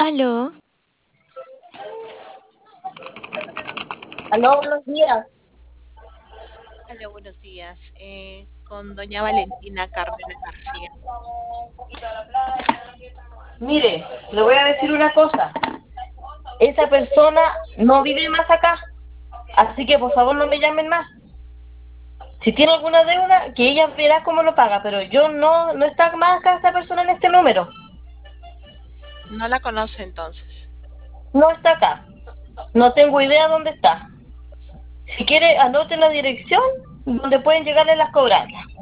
Aló, Aló, buenos días. Hola, buenos días. Con doña Valentina Cárdenas García. Mire, le voy a decir una cosa. Esa persona no vive más acá, así que por favor no me llamen más. Si tiene alguna deuda, que ella verá cómo lo paga, pero yo no está más acá esta persona en este número. No la conoce entonces. No está acá. No tengo idea dónde está. Si quiere, anote la dirección donde pueden llegarle las cobranzas.